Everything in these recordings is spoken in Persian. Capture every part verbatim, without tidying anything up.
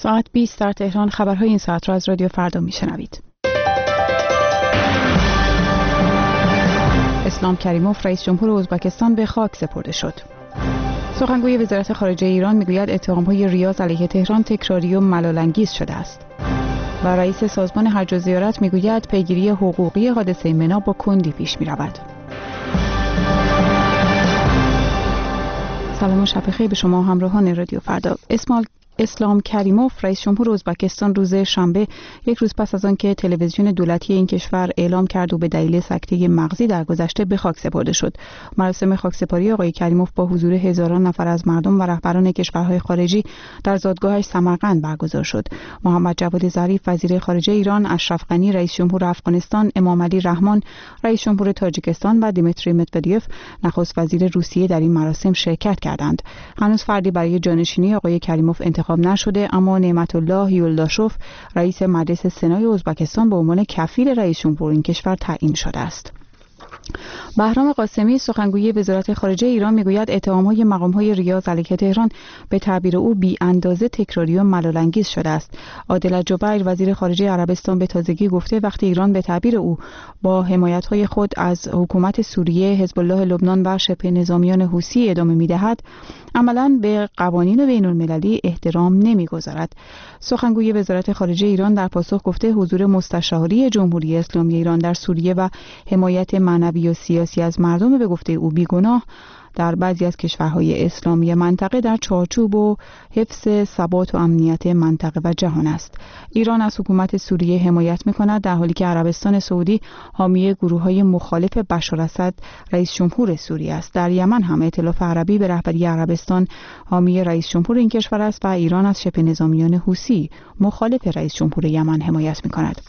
ساعت بیست در تهران. خبرهای این ساعت را از رادیو فردا میشنوید. اسلام کریموف رئیس جمهور ازبکستان به خاک سپرده شد. سخنگوی وزارت خارجه ایران میگوید اتهام‌های ریاض علیه تهران تکراری و ملال‌انگیز شده است. و رئیس سازمان حج و زیارت میگوید پیگیری حقوقی حادثه منی با کندی پیش می‌رود. سلام و شب بخیر به شما همراهان رادیو فردا. اسمال اسلام کریموف رئیس جمهور ازبکستان روز شنبه، یک روز پس از آنکه تلویزیون دولتی این کشور اعلام کرد و به دلیل سکته مغزی درگذشته به خاک سپرده شد. مراسم خاکسپاری آقای کریموف با حضور هزاران نفر از مردم و رهبران کشورهای خارجی در زادگاهش سمرقند برگزار شد. محمد جواد ظریف وزیر خارجه ایران، اشرف غنی رئیس جمهور افغانستان، امام علی رحمان رئیس جمهور تاجیکستان و دیمیتری مدودیف نخست وزیر روسیه در این مراسم شرکت کردند. هنوز فردی برای جانشینی آقای کریموف انتخاب نشده، اما نعمت الله یولداشوف رئیس مجلس سنای ازبکستان به عنوان کفیل رئیس جمهور این کشور تعیین شده است. بهرام قاسمی سخنگوی وزارت خارجه ایران میگوید اتهام‌های مقام‌های ریاض علیه تهران به تعبیر او بی اندازه تکراری و ملال‌انگیز شده است. عادل جبیر وزیر خارجه عربستان به تازگی گفته وقتی ایران به تعبیر او با حمایت‌های خود از حکومت سوریه، حزب الله لبنان و شبه نظامیان حوثی ادامه می‌دهد، عملاً به قوانین بین‌المللی احترام نمی‌گذارد. سخنگوی وزارت خارجه ایران در پاسخ گفته حضور مستشاری جمهوری اسلامی ایران در سوریه و حمایت معنوی و سیاسی از مردم به گفته او بیگناه در بعضی از کشورهای اسلامی منطقه در چارچوب و حفظ ثبات و امنیت منطقه و جهان است. ایران از حکومت سوریه حمایت می‌کند، در حالی که عربستان سعودی حامی گروه‌های مخالف بشار اسد رئیس جمهور سوریه است. در یمن هم ائتلاف عربی به رهبری عربستان حامی رئیس جمهور این کشور است و ایران از شبه نظامیان حوثی مخالف رئیس جمهور یمن حمایت می‌کند.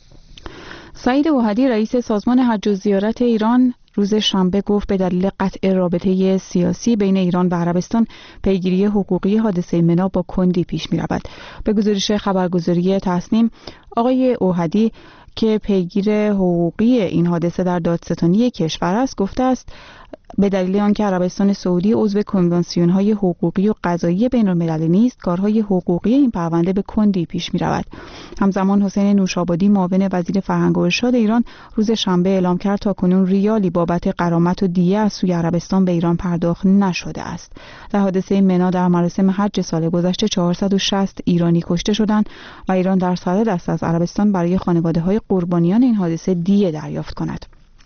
سعید اوحدی رئیس سازمان حج و زیارت ایران روز شنبه گفت به دلیل قطع رابطه سیاسی بین ایران و عربستان پیگیری حقوقی حادثه منی با کندی پیش می رود. به گزارش خبرگزاری تصنیم، آقای اوحدی که پیگیر حقوقی این حادثه در دادستانی کشور است گفته است به دلیل آنکه عربستان سعودی عضو کنوانسیون‌های حقوقی و قضایی بین‌المللی نیست، کارهای حقوقی این پرونده به کندی پیش می‌رود. همزمان حسین نوشابادی معاون وزیر فرهنگ و ارشاد ایران روز شنبه اعلام کرد تاکنون ریالی بابت غرامت و دیه از سوی عربستان به ایران پرداخت نشده است. در حادثه منی در مراسم حج سال گذشته چهارصد و شصت ایرانی کشته شدند و ایران در صدد است از عربستان برای خانواده‌های قربانیان این حادثه دیه دریافت کند.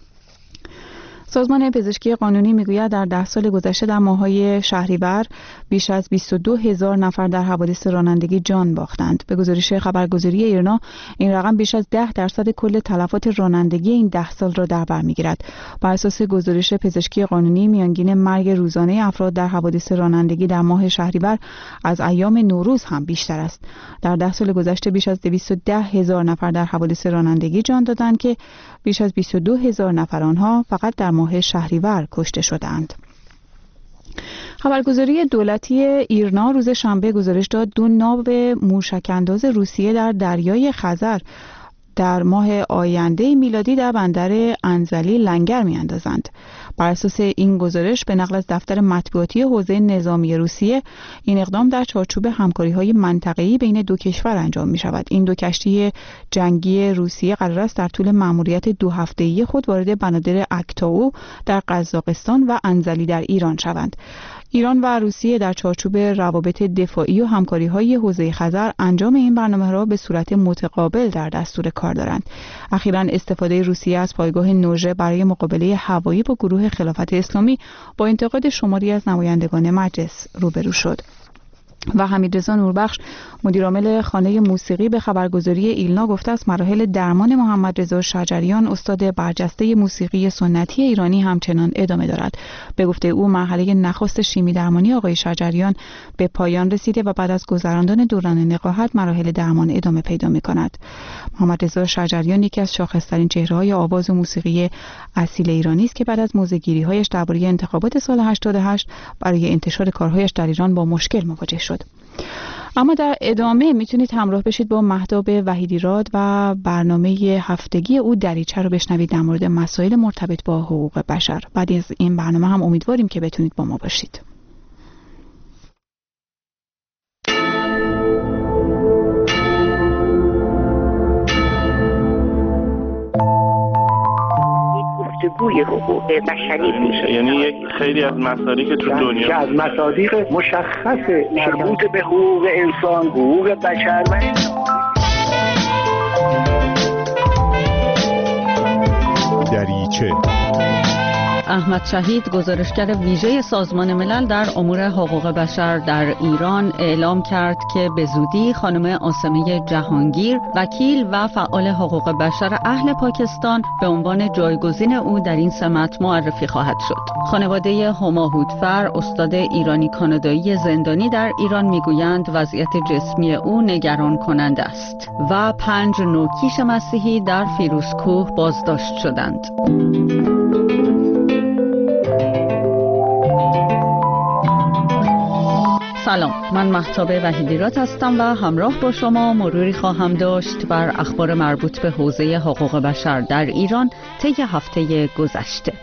سازمان پزشکی قانونی میگوید در ده سال گذشته در ماه‌های شهریور بیش از بیست و دو هزار نفر در حوادث رانندگی جان باختند. به گزارش خبرگزاری ایرنا این رقم بیش از ده درصد کل تلفات رانندگی این ده سال را در بر میگیرد. بر اساس گزارش پزشکی قانونی میانگین مرگ روزانه افراد در حوادث رانندگی در ماه شهریور از ایام نوروز هم بیشتر است. در ده سال گذشته بیش از دویست و ده هزار نفر در حوادث رانندگی جان دادند که بیش از بیست و دو هزار نفر آنها فقط در ماه شهریور کشته شدند. خبرگزاری دولتی ایرنا روز شنبه گزارش داد دو ناو موشک انداز روسیه در دریای خزر در ماه آینده میلادی در بندر انزلی لنگر می‌اندازند. بر اساس این گزارش به نقل از دفتر مطبوعاتی حوزه نظامی روسیه این اقدام در چارچوب همکاری‌های منطقه‌ای بین دو کشور انجام می‌شود. این دو کشتی جنگی روسیه قرار است در طول مأموریت دو هفته‌ای خود وارد بنادر اکتائو در قزاقستان و انزلی در ایران شوند. ایران و روسیه در چارچوب روابط دفاعی و همکاری‌های حوزه خزر انجام این برنامه را به صورت متقابل در دستور کار دارند. اخیراً استفاده روسیه از پایگاه نوژه برای مقابله هوایی با گروه خلافت اسلامی با انتقاد شماری از نمایندگان مجلس روبرو شد. و حمیدرضا نوربخش مدیرعامل خانه موسیقی به خبرگزاری ایلنا گفته است مراحل درمان محمد رضا شجریان استاد برجسته موسیقی سنتی ایرانی همچنان ادامه دارد. به گفته او مرحله نخست شیمی درمانی آقای شجریان به پایان رسیده و بعد از گذراندن دوران نقاهت مراحل درمان ادامه پیدا می‌کند. محمد رضا شجریان یکی از شاخص‌ترین چهره‌های آواز و موسیقی اصیل ایرانی است که بعد از موزه‌گیری‌هایش درباره انتخابات سال هشتاد و هشت برای انتشار کارهایش در ایران با مشکل مواجه شد. اما در ادامه میتونید همراه بشید با مهتاب وحیدی‌راد و برنامه هفتگی او دریچه رو بشنوید در مورد مسائل مرتبط با حقوق بشر. بعد از این برنامه هم امیدواریم که بتونید با ما باشید. الگوی حقوق بشری میشه. یعنی یک خیلی از مصادیق که تو دنیا که از مصادیق مشخص مربوط به حقوق انسان، حقوق بشر و دریچه. احمد شهید، گزارشگر ویژه سازمان ملل در امور حقوق بشر در ایران، اعلام کرد که به زودی خانم عاصمه جهانگیر، وکیل و فعال حقوق بشر اهل پاکستان، به عنوان جایگزین او در این سمت معرفی خواهد شد. خانواده هما هودفر، استاد ایرانی کانادایی زندانی در ایران، میگویند وضعیت جسمی او نگران کننده است و پنج نوکیش مسیحی در فیروزکوه بازداشت شدند. سلام، من مهتاب وحیدیرات هستم و همراه با شما مروری خواهم داشت بر اخبار مربوط به حوزه حقوق بشر در ایران طی هفته گذشته.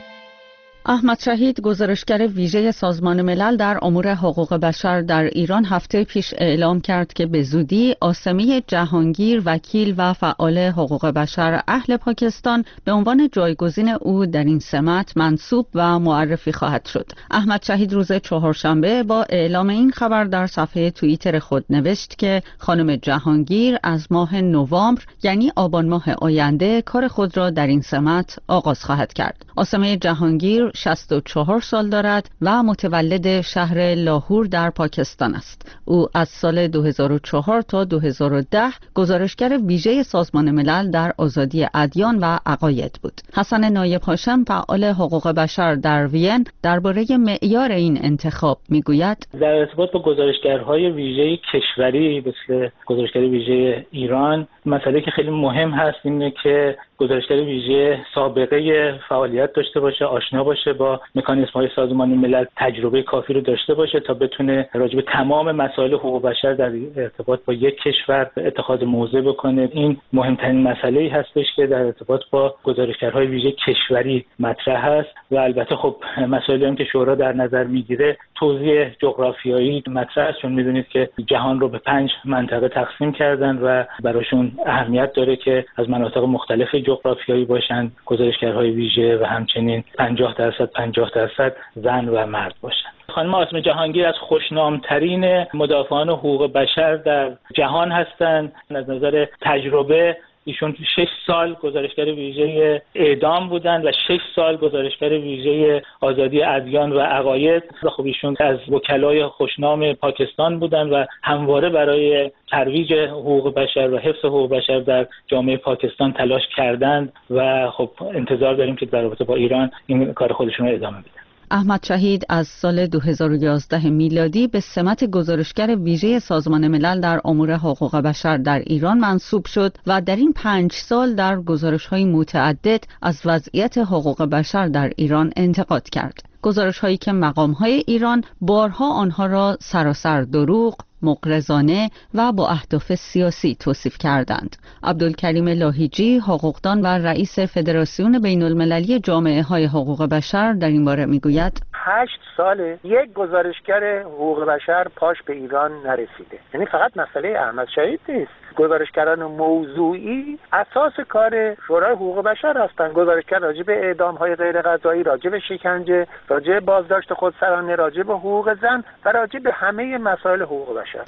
احمد شهید، گزارشگر ویژه سازمان ملل در امور حقوق بشر در ایران، هفته پیش اعلام کرد که به زودی عاصمه جهانگیر، وکیل و فعال حقوق بشر اهل پاکستان، به عنوان جایگزین او در این سمت منصوب و معرفی خواهد شد. احمد شهید روز چهارشنبه با اعلام این خبر در صفحه توییتر خود نوشت که خانم جهانگیر از ماه نوامبر، یعنی آبان ماه آینده، کار خود را در این سمت آغاز خواهد کرد. عاصمه جهانگیر شصت و چهار سال دارد و متولد شهر لاهور در پاکستان است. او از سال دو هزار و چهار تا دو هزار و ده گزارشگر ویژه سازمان ملل در آزادی ادیان و عقاید بود. حسن نایب هاشم، فعال حقوق بشر در وین، درباره معیار این انتخاب میگوید: در ارتباط با گزارشگرهای ویژه کشوری مثل گزارشگر ویژه ایران، مسئله که خیلی مهم هست اینه که گزارشگر ویژه سابقه فعالیت داشته باشه، آشنا باشه با مکانیزم‌های سازمان ملل، تجربه کافی رو داشته باشه تا بتونه راجع به تمام مسائل حقوق بشر در ارتباط با یک کشور اتخاذ موضع بکنه. این مهمترین مسئله‌ای هستش که در ارتباط با گزارشگرهای ویژه کشوری مطرح هست و البته خب مسائلی هم که شورا در نظر میگیره توزیع جغرافیایی مطرح است، چون میدونید که جهان رو به پنج منطقه تقسیم کردن و براشون اهمیت داره که از مناطق مختلف جغرافیایی باشن گزارشگرهای ویژه و همچنین پنجاه درصد پنجاه درصد زن و مرد باشن. خانم عاصمه جهانگیر از خوشنامترین مدافعان حقوق بشر در جهان هستند. از نظر تجربه ایشون شش سال گزارشگر ویژه اعدام بودند و شش سال گزارشگر ویژه آزادی ادیان و عقاید. خب ایشون از وکلای خوشنام پاکستان بودند و همواره برای ترویج حقوق بشر و حفظ حقوق بشر در جامعه پاکستان تلاش کردند و خب انتظار داریم که در رابطه با ایران این کار خودشون رو ادامه بدن. احمد شهید از سال دو هزار و یازده میلادی به سمت گزارشگر ویژه سازمان ملل در امور حقوق بشر در ایران منصوب شد و در این پنج سال در گزارش‌های متعدد از وضعیت حقوق بشر در ایران انتقاد کرد. گزارش‌هایی که مقام‌های ایران بارها آنها را سراسر دروغ، مغرضانه و با اهداف سیاسی توصیف کردند. عبدالکریم لاهیجی، حقوقدان و رئیس فدراسیون بین المللی جامعه های حقوق بشر، در این باره میگوید: هشت ساله یک گزارشگر حقوق بشر پاش به ایران نرسیده. یعنی فقط مسئله احمد شهید نیست. گزارشگران موضوعی اساس کار شورای حقوق بشر هستند. گزارشگر راجع به اعدام‌های غیر قضایی، راجع به شکنجه، راجع به بازداشت خودسرانه، راجع به حقوق زن و راجع به همه مسائل حقوق بشر.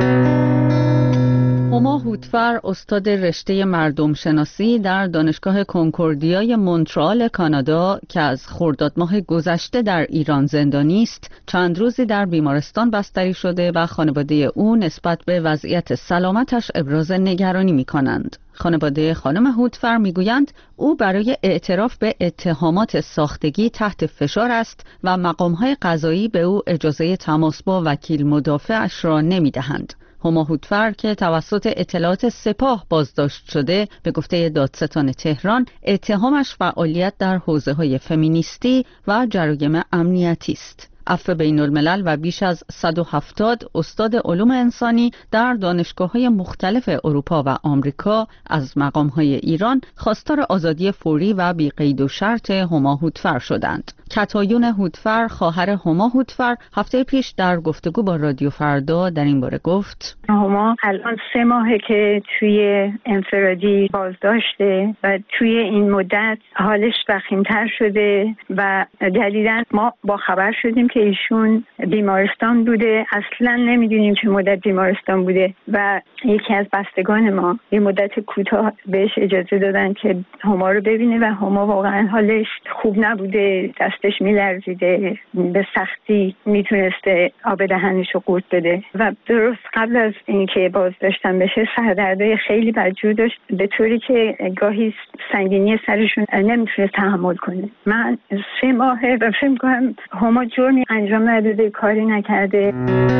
هما هودفر، استاد رشته مردم شناسی در دانشگاه کنکوردیای مونترال کانادا که از خرداد ماه گذشته در ایران زندانی است، چند روزی در بیمارستان بستری شده و خانواده او نسبت به وضعیت سلامتش ابراز نگرانی می کنند. خانواده خانم هودفر میگویند او برای اعتراف به اتهامات ساختگی تحت فشار است و مقام‌های قضایی به او اجازه تماس با وکیل مدافعش را نمی‌دهند. هما هودفر که توسط اطلاعات سپاه بازداشت شده، به گفته دادستان تهران اتهامش فعالیت در حوزه‌های فمینیستی و جرایم امنیتی است. عفو بین الملل و بیش از صد و هفتاد استاد علوم انسانی در دانشگاه‌های مختلف اروپا و آمریکا از مقام‌های ایران خواستار آزادی فوری و بی قید و شرط هما هوتفر شدند. کتایون هوتفر، خواهر هما هوتفر، هفته پیش در گفتگو با رادیو فردا در این باره گفت: هما الان سه ماهه که توی انفرادی بازداشته و توی این مدت حالش وخیم‌تر شده و جدیداً ما با خبر شدیم که ایشون بیمارستان بوده. اصلاً نمیدونیم چه مدت بیمارستان بوده و یکی از بستگان ما یه مدت کوتاه بهش اجازه دادن که هما رو ببینه و هما واقعاً حالش خوب نبوده، دستش میلرزیده، به سختی میتونسته آب دهنش رو قورت بده و درست قبل از اینکه بازداشتن بشه سردردهای خیلی بدجور داشت، به طوری که گاهی سنگینی سرشون نمیتونه تحمل کنه. من سه ماهه و فکر می‌کنم هما جرمی انجام نداده، کاری نکرده.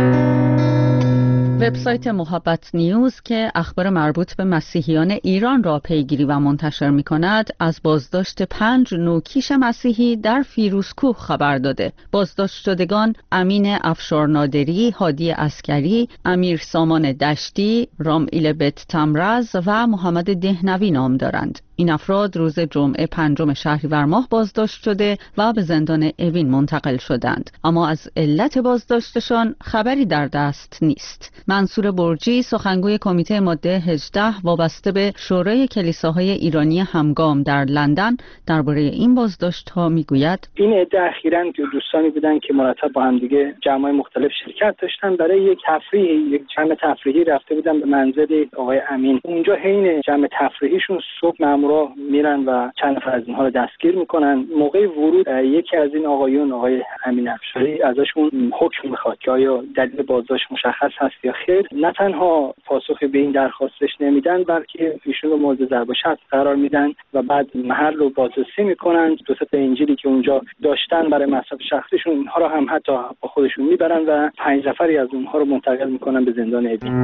وبسایت محبت نیوز که اخبار مربوط به مسیحیان ایران را پیگیری و منتشر می کند از بازداشت پنج نوکیش مسیحی در فیروزکوه خبر داده. بازداشت شدگان امین افشارنادری، هادی عسکری، امیر سامان دشتی، رامئیل بیت تمرز و محمد دهنوی نام دارند. این افراد روز جمعه پنجم شهریور ماه بازداشت شده و به زندان اوین منتقل شدند، اما از علت بازداشتشان خبری در دست نیست. منصور برجی، سخنگوی کمیته ماده هجده وابسته به شورای کلیساهای ایرانی همگام در لندن، درباره این بازداشت‌ها میگوید: این عده اخیراً دوستانی بودن که مرتب با هم دیگه جمع‌های مختلف شرکت داشتن، برای یک تفریح، یک جمع تفریحی رفته بودن به منزل آقای امین. اونجا حین جمع تفریحیشون صبح مامورا میرن و چند نفر از اینها رو دستگیر میکنن. موقع ورود یکی از این آقایون، آقای امین افشاری، ازشون حکم میخواد که آیا دلیل بازداشت مشخص هست یا خیر. نه تنها پاسخ به این درخواستش نمیدن، بلکه ایشون رو مورد ضرب و شتم قرار میدن و بعد محل رو بازرسی میکنن. دو تا انجیلی که اونجا داشتن برای مصرف شخصیشون، اینها رو هم حتی با خودشون میبرن و پنج نفری از اونها رو منتقل میکنن به زندان اوین.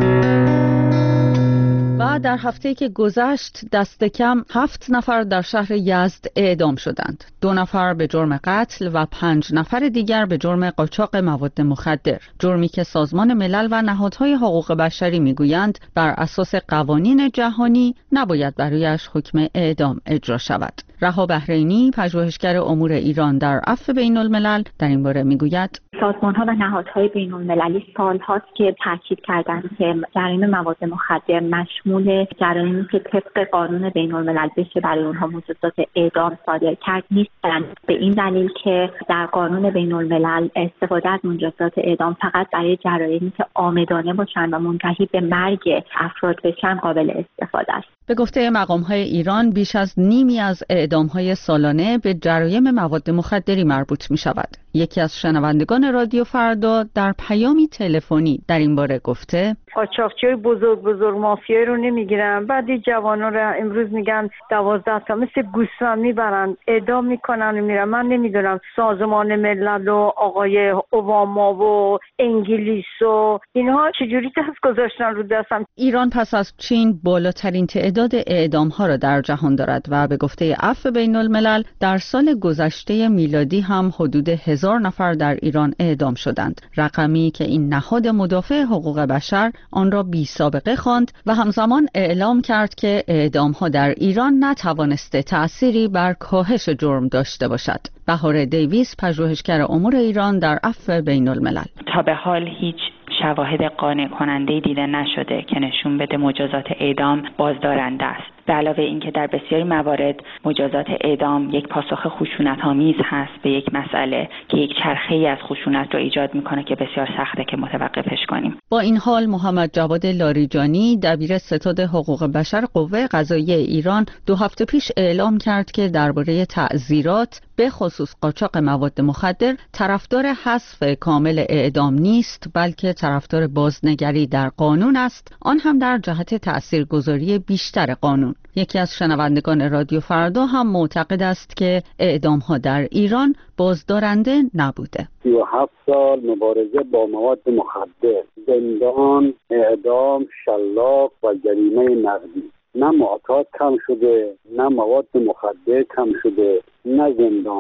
و در هفته‌ای که گذشت دست کم هفت نفر در شهر یزد اعدام شدند. دو نفر به جرم قتل و پنج نفر دیگر به جرم قاچاق مواد مخدر. جرمی که سازمان ملل و نهادهای حقوق بشری میگویند بر اساس قوانین جهانی نباید برایش حکم اعدام اجرا شود. رها بحرینی، پژوهشگر امور ایران در عفو بین الملل، در این باره میگوید: سازمان‌ها و نهادهای بین‌المللی سال‌هاست که تاکید کردند که جرایم مواد مخدر مشمول جرایمی که طبق قانون بین‌الملل بشه برای اونها مجازات اعدام صادر کرد نیستند، به این دلیل که در قانون بین‌الملل استفاده از مجازات اعدام فقط برای جرایمی که عامدانه باشند و منتهی به مرگ افراد بشن قابل استفاده است. به گفته مقام‌های ایران بیش از نیمی از اعدام‌های سالانه به جرایم مواد مخدری مربوط می‌شود. یکی از شنوندگان رادیو فردا در پیامی تلفنی در این باره گفته: قاچاقچیای بزرگ بزرگ مافیایی رو نمیگیرن، بعد این جوانا رو امروز میگن دوازده تا مثل گوسفند میبرن اعدام میکنن و میرن. من نمیدونم سازمان ملل و آقای اوباما و انگلیس و اینها چجوری دست گذاشتن رو دستم. ایران پس از چین بالاترین تعداد اعدام ها را در جهان دارد و به گفته عفو بین الملل در سال گذشته میلادی هم حدود هزار نفر در ایران اعدام شدند، رقمی که این نهاد مدافع حقوق بشر آن را بی سابقه خواند و همزمان اعلام کرد که اعدام‌ها در ایران نتوانسته تأثیری بر کاهش جرم داشته باشد. بهار دیویس، پژوهشگر امور ایران در عفو بین الملل: تا به حال هیچ شواهد قانع کننده دیده نشده که نشون بده مجازات اعدام بازدارنده است. به علاوه اینکه در بسیاری موارد مجازات اعدام یک پاسخ خشونت‌آمیز هست به یک مسئله که یک چرخه‌ای از خشونت رو ایجاد میکنه که بسیار سخته که متوقفش کنیم. با این حال محمد جواد لاریجانی، دبیر ستاد حقوق بشر قوه قضاییه ایران، دو هفته پیش اعلام کرد که درباره تعزیرات به خصوص قاچاق مواد مخدر طرفدار حذف کامل اعدام نیست، بلکه طرفدار بازنگری در قانون است، آن هم در جهت تاثیرگذاری بیشتر قانون. یکی از شنوندگان رادیو فردا هم معتقد است که اعدام‌ها در ایران بازدارنده نبوده. سی و هفت سال مبارزه با مواد مخدر، زندان، اعدام، شلاق و جریمه نقدی. نه معتاد کم شده، نه مواد مخدر کم شده، نه زندان.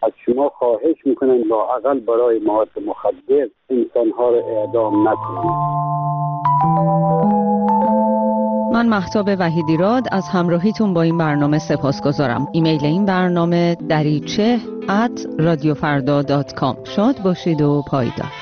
از شما خواهش میکنم لااقل برای مواد مخدر انسانها رو اعدام نکنید. من مهتاب وحیدیراد از همراهیتون با این برنامه سپاسگزارم. ایمیل این برنامه دریچه ات رادیو فردا دات کام. شاد باشید و پایدار.